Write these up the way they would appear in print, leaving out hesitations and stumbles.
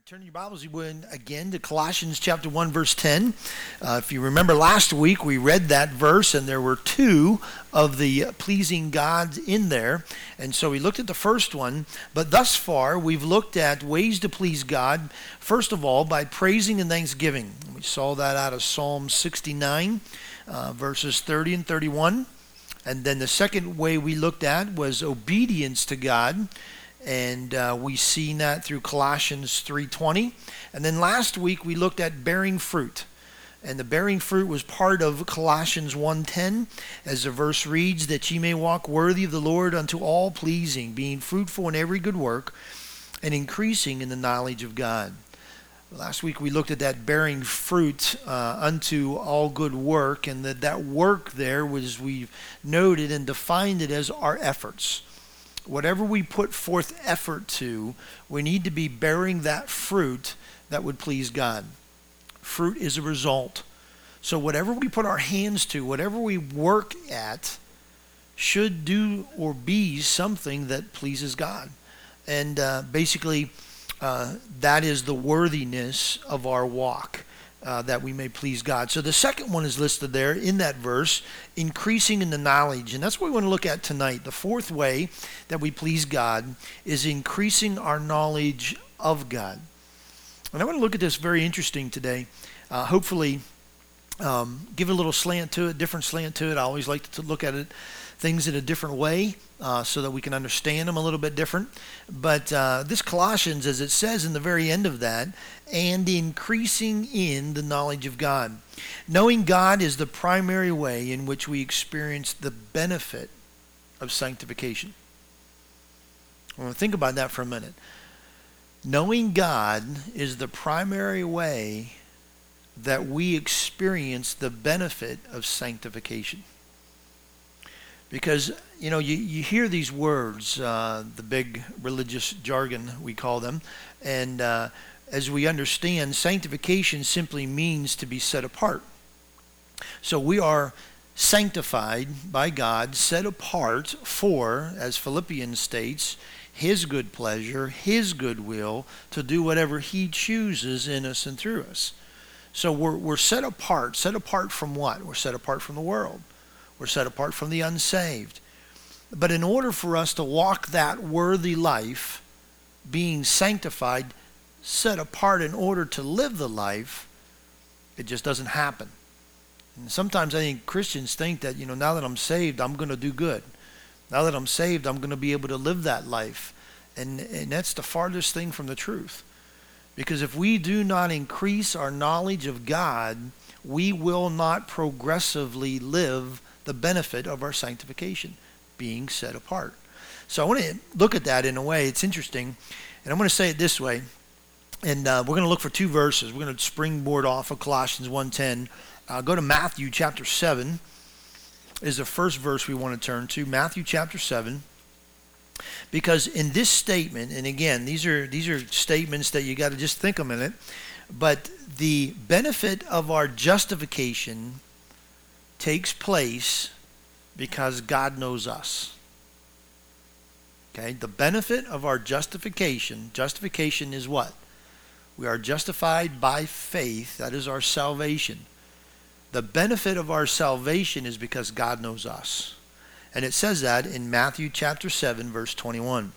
Turn your Bibles again to Colossians chapter 1, verse 10. If you remember last week, we read that verse, and there were two of the pleasing God in there. And so we looked at the first one, but thus far we've looked at ways to please God, first of all, by praising and thanksgiving. We saw that out of Psalm 69, verses 30 and 31. And then the second way we looked at was obedience to God. And we seen that through Colossians 3:20. And then last week we looked at bearing fruit. And the bearing fruit was part of Colossians 1:10, as the verse reads, that ye may walk worthy of the Lord unto all pleasing, being fruitful in every good work, and increasing in the knowledge of God. Last week we looked at that bearing fruit unto all good work, and that work there was, we've noted and defined it as our efforts. Whatever we put forth effort to, we need to be bearing that fruit that would please God. Fruit is a result. So whatever we put our hands to, whatever we work at, should do or be something that pleases God. And basically, that is the worthiness of our walk, that we may please God. So the second one is listed there in that verse, increasing in the knowledge. And that's what we want to look at tonight. The fourth way that we please God is increasing our knowledge of God. And I want to look at this very interesting today. Hopefully, give a little slant to it, different slant to it. I always like to look at it, things in a different way, so that we can understand them a little bit different. But this Colossians, as it says in the very end of that, and increasing in the knowledge of God. Knowing God is the primary way in which we experience the benefit of sanctification. I want to think about that for a minute. Knowing God is the primary way that we experience the benefit of sanctification. Because, you hear these words, the big religious jargon, we call them, and as we understand, sanctification simply means to be set apart. So we are sanctified by God, set apart for, as Philippians states, His good pleasure, His good will, to do whatever He chooses in us and through us. So we're set apart. Set apart from what? We're set apart from the world. We're set apart from the unsaved. But in order for us to walk that worthy life, being sanctified, set apart in order to live the life, it just doesn't happen. And sometimes I think Christians think that, now that I'm saved, I'm going to do good. Now that I'm saved, I'm going to be able to live that life. And that's the farthest thing from the truth. Because if we do not increase our knowledge of God, we will not progressively live the benefit of our sanctification, being set apart. So I want to look at that in a way. It's interesting. And I'm going to say it this way. And we're going to look for two verses. We're going to springboard off of Colossians 1:10. Go to Matthew chapter 7 is the first verse we want to turn to. Matthew chapter 7. Because in this statement, and again, these are statements that you got to just think a minute, but the benefit of our justification takes place because God knows us. Okay? The benefit of our justification is what? We are justified by faith. That is our salvation. The benefit of our salvation is because God knows us. And it says that in Matthew chapter 7, verse 21.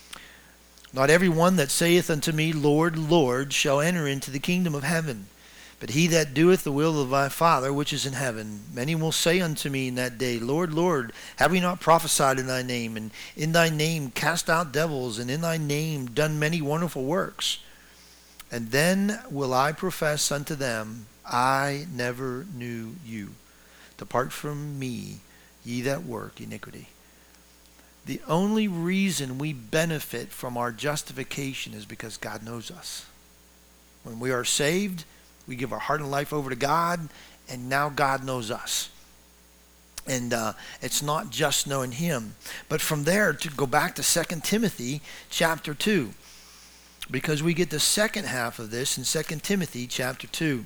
Not every one that saith unto me, Lord, Lord, shall enter into the kingdom of heaven, but he that doeth the will of my Father which is in heaven. Many will say unto me in that day, Lord, Lord, have we not prophesied in thy name, and in thy name cast out devils, and in thy name done many wonderful works? And then will I profess unto them, I never knew you. Depart from me, ye that work iniquity. The only reason we benefit from our justification is because God knows us. When we are saved, we give our heart and life over to God, and now God knows us. And it's not just knowing Him. But from there, to go back to 2 Timothy chapter 2, because we get the second half of this in 2 Timothy chapter 2.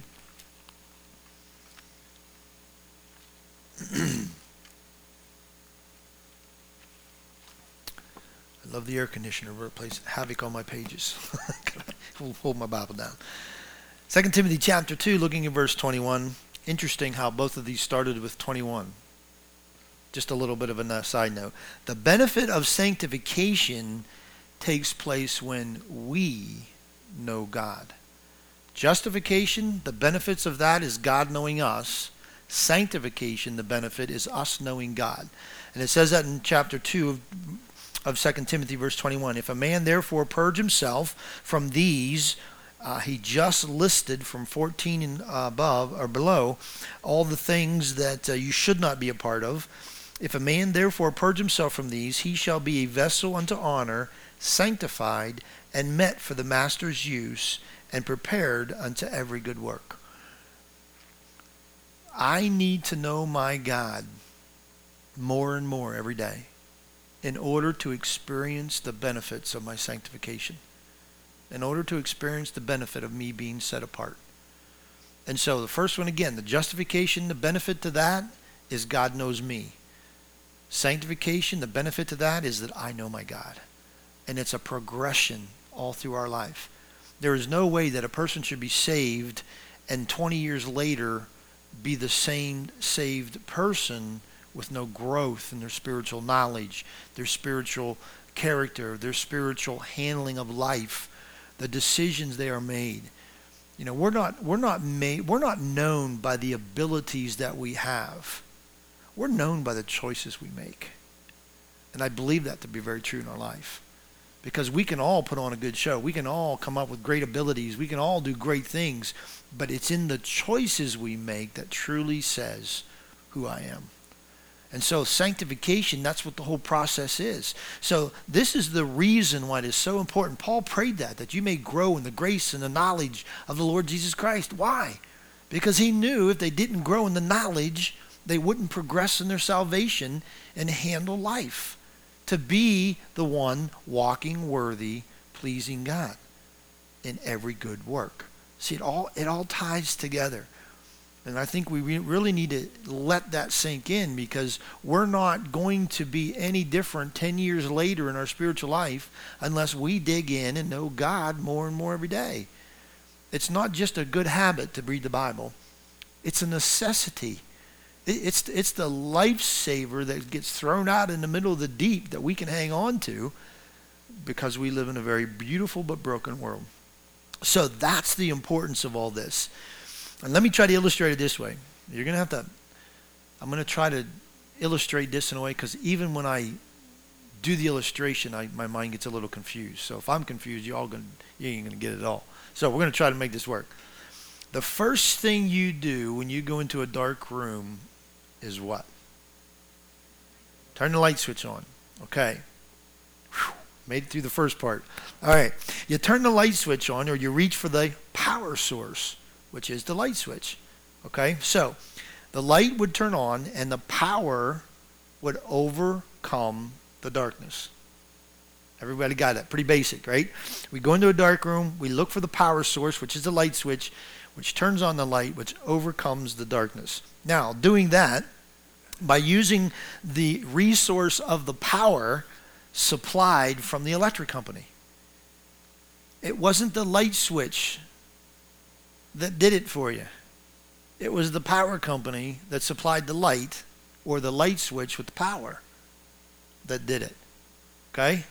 I love the air conditioner where it plays havoc on my pages. hold my Bible down. 2 Timothy chapter 2, looking at verse 21. Interesting how both of these started with 21. Just a little bit of a side note. The benefit of sanctification takes place when we know God. Justification, the benefits of that is God knowing us. Sanctification, the benefit is us knowing God. And it says that in chapter 2 of 2 Timothy verse 21. If a man therefore purge himself from these, he just listed from 14 and above or below all the things that you should not be a part of. If a man therefore purge himself from these, he shall be a vessel unto honor, sanctified, and met for the master's use, and prepared unto every good work. I need to know my God more and more every day in order to experience the benefits of my sanctification, in order to experience the benefit of me being set apart. And so the first one, again, the justification, the benefit to that is God knows me. Sanctification, the benefit to that is that I know my God. And it's a progression all through our life. There is no way that a person should be saved and 20 years later be the same saved person with no growth in their spiritual knowledge, their spiritual character, their spiritual handling of life, the decisions they are made. You know, we're not known by the abilities that we have. We're known by the choices we make. And I believe that to be very true in our life. Because we can all put on a good show. We can all come up with great abilities. We can all do great things. But it's in the choices we make that truly says who I am. And so sanctification, that's what the whole process is. So this is the reason why it is so important. Paul prayed that you may grow in the grace and the knowledge of the Lord Jesus Christ. Why? Because he knew if they didn't grow in the knowledge, they wouldn't progress in their salvation and handle life to be the one walking worthy, pleasing God in every good work. See, it all ties together. And I think we really need to let that sink in, because we're not going to be any different 10 years later in our spiritual life unless we dig in and know God more and more every day. It's not just a good habit to read the Bible. It's a necessity. It's the lifesaver that gets thrown out in the middle of the deep that we can hang on to because we live in a very beautiful but broken world. So that's the importance of all this. And let me try to illustrate it this way. I'm going to try to illustrate this in a way, because even when I do the illustration, my mind gets a little confused. So if I'm confused, you ain't going to get it all. So we're going to try to make this work. The first thing you do when you go into a dark room is what? Turn the light switch on. Okay. Whew. Made it through the first part. All right. You turn the light switch on, or you reach for the power source, which is the light switch. Okay? So the light would turn on and the power would overcome the darkness. Everybody got that? Pretty basic, right? We go into a dark room, we look for the power source, which is the light switch, which turns on the light, which overcomes the darkness. Now, doing that, by using the resource of the power supplied from the electric company. It wasn't the light switch that did it for you. It was the power company that supplied the light, or the light switch with the power, that did it. Okay?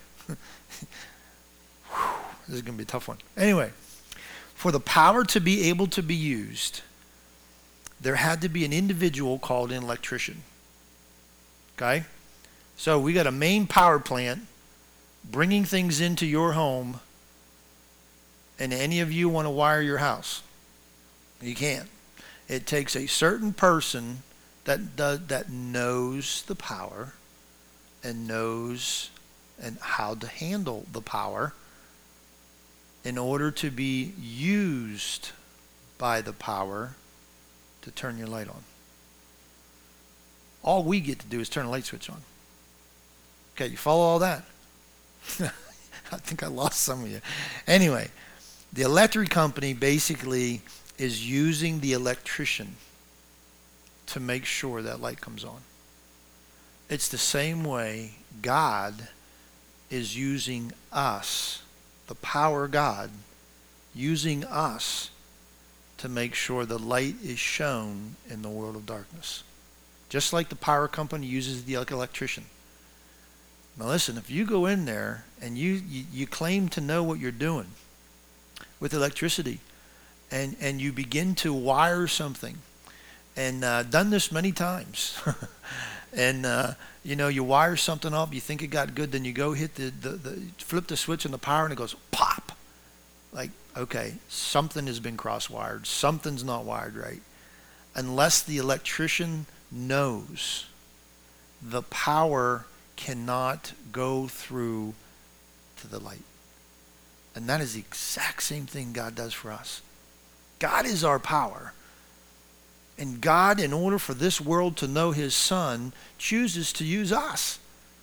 This is going to be a tough one. Anyway, for the power to be able to be used, there had to be an individual called an electrician. Okay? So we got a main power plant bringing things into your home, and any of you want to wire your house. You can't. It takes a certain person that knows the power and knows and how to handle the power in order to be used by the power to turn your light on. All we get to do is turn the light switch on. Okay, you follow all that? I think I lost some of you. Anyway, the electric company basically is using the electrician to make sure that light comes on. It's the same way God is using us, the power of God, using us to make sure the light is shown in the world of darkness. Just like the power company uses the electrician. Now listen, if you go in there and you claim to know what you're doing with electricity, and you begin to wire something, and done this many times, and you wire something up, you think it got good, then you go hit the flip the switch on the power and it goes pop. Like, okay, something has been cross-wired, something's not wired right. Unless the electrician knows, the power cannot go through to the light. And that is the exact same thing God does for us. God is our power. And God, in order for this world to know his Son, chooses to use us.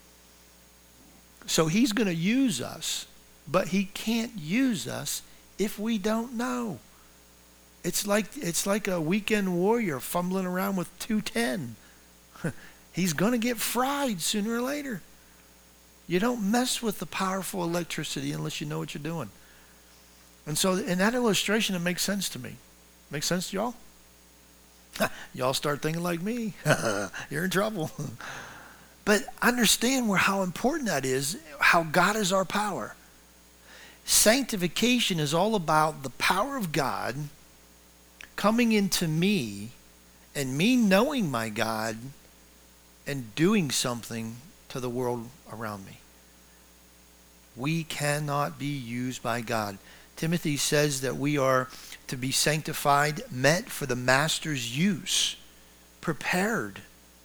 So he's going to use us, but he can't use us if we don't know. It's like a weekend warrior fumbling around with 210. He's going to get fried sooner or later. You don't mess with the powerful electricity unless you know what you're doing. And so in that illustration, it makes sense to me. Make sense to y'all? Y'all start thinking like me. You're in trouble. But understand how important that is, how God is our power. Sanctification is all about the power of God coming into me and me knowing my God and doing something to the world around me. We cannot be used by God. Timothy says that we are to be sanctified, met for the master's use, prepared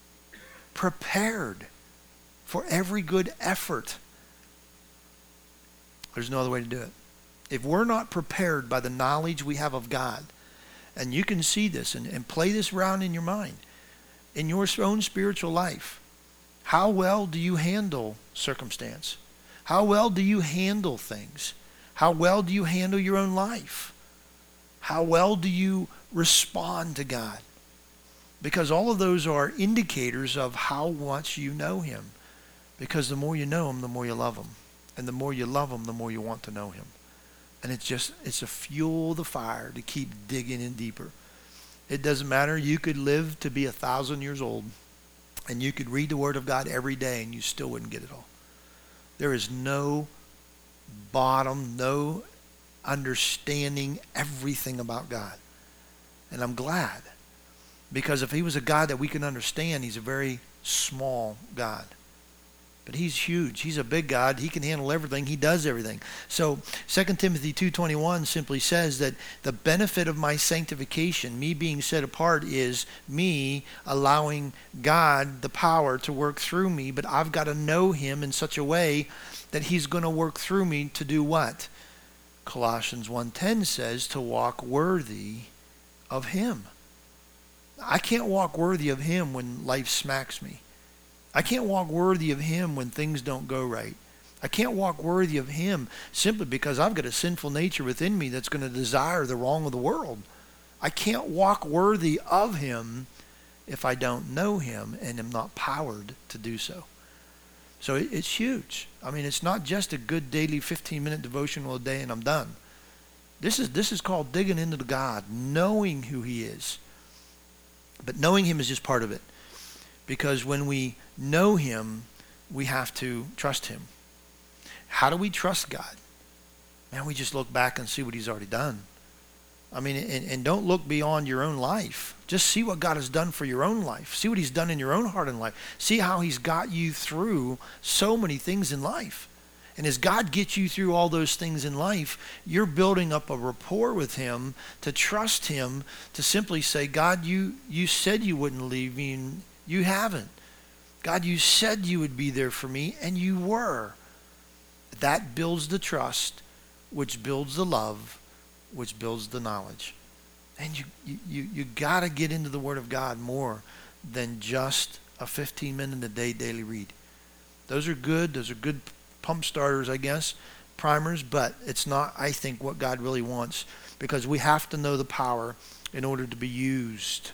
for every good effort. There's no other way to do it. If we're not prepared by the knowledge we have of God, and you can see this and play this around in your mind, in your own spiritual life, how well do you handle circumstance? How well do you handle things? How well do you handle your own life? How well do you respond to God? Because all of those are indicators of how much you know him. Because the more you know him, the more you love him. And the more you love him, the more you want to know him. And it's a fuel the fire to keep digging in deeper. It doesn't matter. You could live to be 1,000 years old, and you could read the Word of God every day, and you still wouldn't get it all. There is no bottom, no understanding everything about God. And I'm glad. Because if he was a God that we can understand, he's a very small God. But he's huge. He's a big God. He can handle everything. He does everything. So 2 Timothy 2:21 simply says that the benefit of my sanctification, me being set apart, is me allowing God the power to work through me. But I've got to know him in such a way that he's going to work through me to do what? Colossians 1:10 says to walk worthy of him. I can't walk worthy of him when life smacks me. I can't walk worthy of him when things don't go right. I can't walk worthy of him simply because I've got a sinful nature within me that's going to desire the wrong of the world. I can't walk worthy of him if I don't know him and am not powered to do so. So it's huge. I mean, it's not just a good daily 15-minute devotional a day and I'm done. This is called digging into the God, knowing who he is. But knowing him is just part of it. Because when we know him, we have to trust him. How do we trust God? Man, we just look back and see what he's already done. I mean, and don't look beyond your own life. Just see what God has done for your own life. See what he's done in your own heart and life. See how he's got you through so many things in life. And as God gets you through all those things in life, you're building up a rapport with him to trust him, to simply say, God, you said you wouldn't leave me, and you haven't. God, you said you would be there for me, and you were. That builds the trust, which builds the love, which builds the knowledge. And you got to get into the Word of God more than just a 15-minute a day daily read. Those are good. Those are good pump starters, I guess, primers, but it's not, I think, what God really wants, because we have to know the power in order to be used,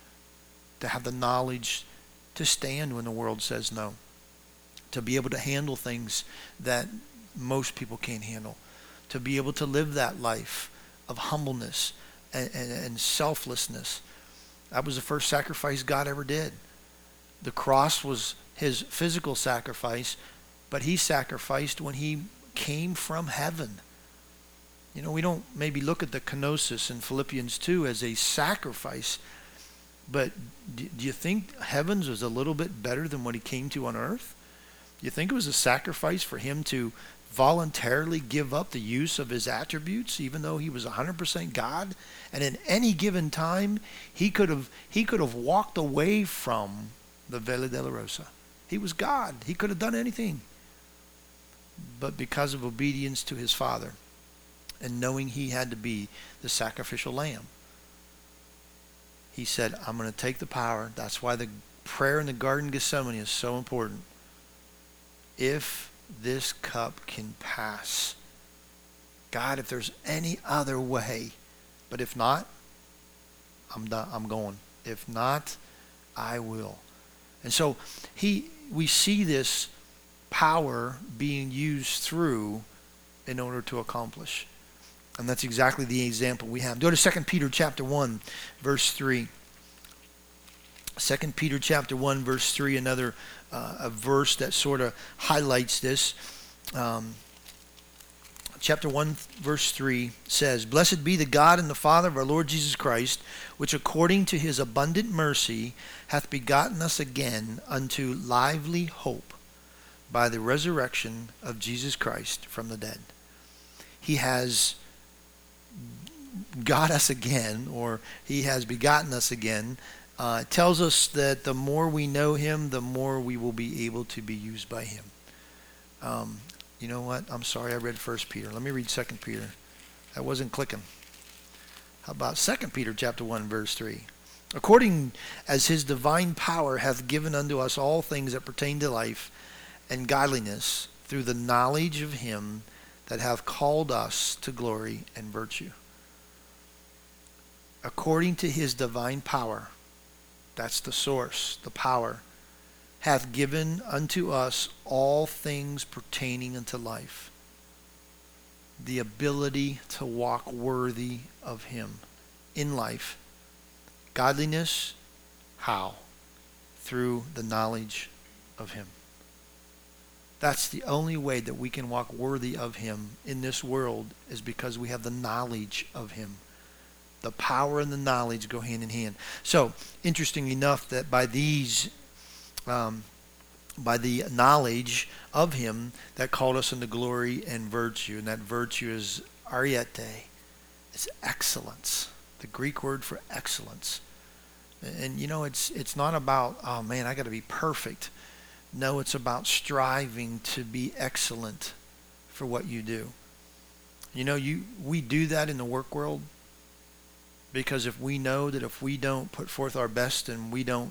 to have the knowledge to stand when the world says no, to be able to handle things that most people can't handle, to be able to live that life of humbleness and selflessness. That was the first sacrifice God ever did. The cross was his physical sacrifice, but he sacrificed when he came from heaven. You know, we don't maybe look at the kenosis in Philippians 2 as a sacrifice, but do you think heavens was a little bit better than what he came to on earth? Do you think it was a sacrifice for him to voluntarily give up the use of his attributes, even though he was 100% God? And in any given time, he could have walked away from the Via Dolorosa. He was God. He could have done anything. But because of obedience to his Father and knowing he had to be the sacrificial lamb, he said, I'm going to take the power. That's why the prayer in the Garden of Gethsemane is so important. If this cup can pass, God, if there's any other way, but if not, I'm done. I'm going. If not, I will. And so we see this power being used through in order to accomplish. And that's exactly the example we have. Go to 2 Peter chapter 1, verse 3. 2 Peter chapter 1, verse 3, another a verse that sort of highlights this. Chapter 1, verse 3 says, Blessed be the God and the Father of our Lord Jesus Christ, which according to his abundant mercy hath begotten us again unto lively hope by the resurrection of Jesus Christ from the dead. He has got us again, or he has begotten us again. It tells us that the more we know him, the more we will be able to be used by him. You know what? I'm sorry I read 1 Peter. Let me read 2 Peter. That wasn't clicking. How about 2 Peter chapter 1, verse 3? According as his divine power hath given unto us all things that pertain to life and godliness through the knowledge of him that hath called us to glory and virtue. According to his divine power, that's the source, the power, hath given unto us all things pertaining unto life. The ability to walk worthy of him in life. Godliness, how? Through the knowledge of him. That's the only way that we can walk worthy of him in this world, is because we have the knowledge of him. The power and the knowledge go hand in hand. So, interesting enough that by these, by the knowledge of him that called us into glory and virtue, and that virtue is ariete. It's excellence. The Greek word for excellence. And you know, it's not about, oh man, I got to be perfect. No, it's about striving to be excellent for what you do. You know, we do that in the work world because if we know that if we don't put forth our best and we don't,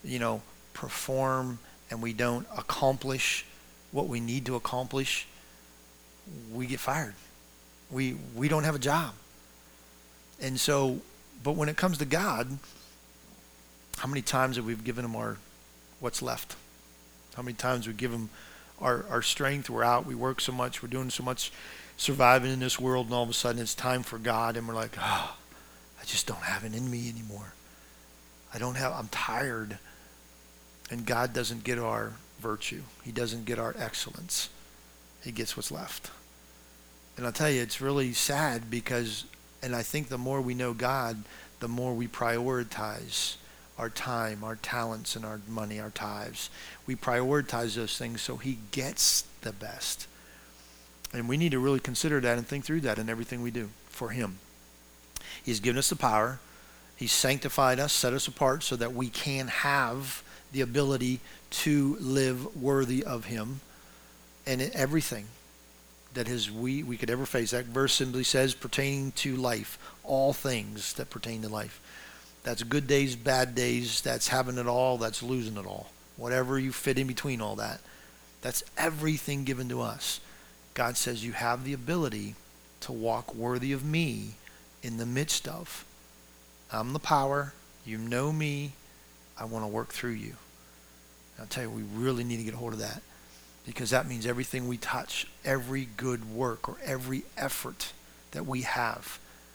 perform and we don't accomplish what we need to accomplish, we get fired. We don't have a job. And so, but when it comes to God, how many times have we given him what's left? How many times we give him our strength? We're out, we work so much, we're doing so much surviving in this world, and all of a sudden it's time for God, and we're like, I just don't have it in me anymore. I'm tired. And God doesn't get our virtue. He doesn't get our excellence. He gets what's left. And I'll tell you, it's really sad because, and I think the more we know God, the more we prioritize our time, our talents, and our money, our tithes. We prioritize those things so he gets the best. And we need to really consider that and think through that in everything we do for him. He's given us the power. He's sanctified us, set us apart so that we can have the ability to live worthy of him. And in everything that we could ever face. That verse simply says pertaining to life. All things that pertain to life. That's good days, bad days. That's having it all. That's losing it all. Whatever you fit in between all that. That's everything given to us. God says you have the ability to walk worthy of me in the midst of. I'm the power. You know me. I want to work through you. And I'll tell you, we really need to get a hold of that. Because that means everything we touch, every good work or every effort that we have,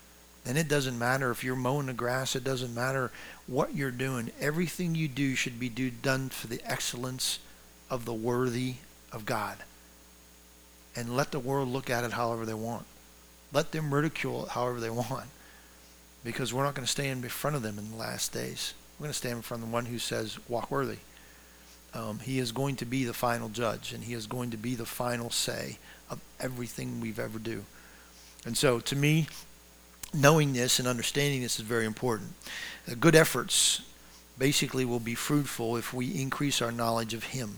And it doesn't matter if you're mowing the grass. It doesn't matter what you're doing. Everything you do should be done for the excellence of the worthy of God. And let the world look at it however they want. Let them ridicule it however they want. Because we're not going to stand in front of them in the last days. We're going to stand in front of the one who says, walk worthy. He is going to be the final judge, and he is going to be the final say of everything we've ever do. And so, to me, knowing this and understanding this is very important. Good efforts basically will be fruitful if we increase our knowledge of him.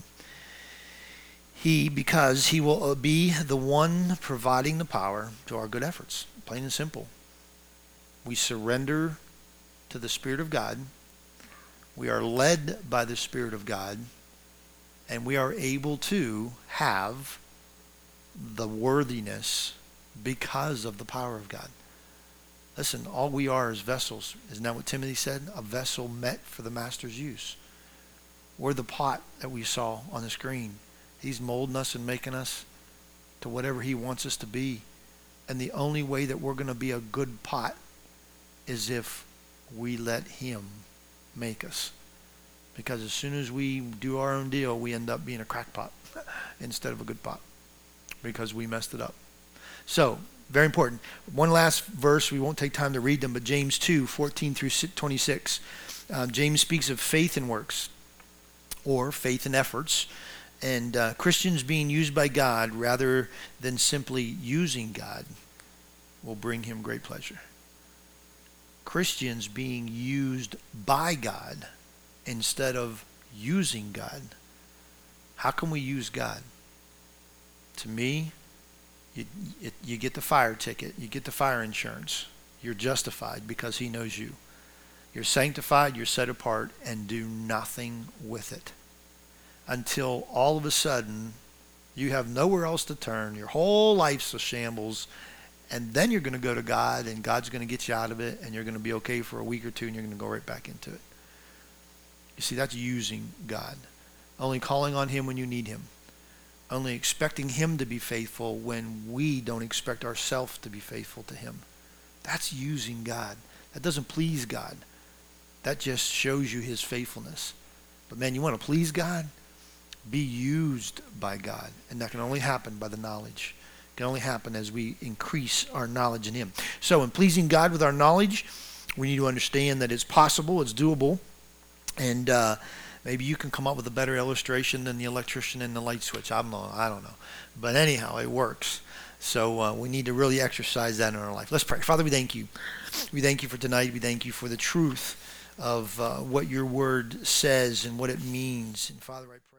Because he will be the one providing the power to our good efforts. Plain and simple. We surrender to the Spirit of God. We are led by the Spirit of God. And we are able to have the worthiness because of the power of God. Listen, all we are is vessels. Isn't that what Timothy said? A vessel meant for the master's use. We're the pot that we saw on the screen. He's molding us and making us to whatever he wants us to be. And the only way that we're going to be a good pot is if we let him make us. Because as soon as we do our own deal, we end up being a crackpot instead of a good pot. Because we messed it up. So, very important. One last verse. We won't take time to read them, but James 2:14 through 26. James speaks of faith and works, or faith and efforts, and Christians being used by God rather than simply using God will bring him great pleasure. Christians being used by God instead of using God. How can we use God? To me, you get the fire ticket. You get the fire insurance. You're justified because he knows you. You're sanctified, you're set apart, and do nothing with it. Until all of a sudden, you have nowhere else to turn. Your whole life's a shambles. And then you're going to go to God, and God's going to get you out of it, and you're going to be okay for a week or two, and you're going to go right back into it. You see, that's using God. Only calling on him when you need him. Only expecting him to be faithful when we don't expect ourselves to be faithful to him. That's using God. That doesn't please God. That just shows you his faithfulness. But man, you want to please God? Be used by God. And that can only happen by the knowledge. It can only happen as we increase our knowledge in him. So in pleasing God with our knowledge, we need to understand that it's possible, it's doable, and maybe you can come up with a better illustration than the electrician and the light switch. I don't know. But anyhow, it works. So we need to really exercise that in our life. Let's pray. Father, we thank you. We thank you for tonight. We thank you for the truth of what your word says and what it means. And Father, I pray.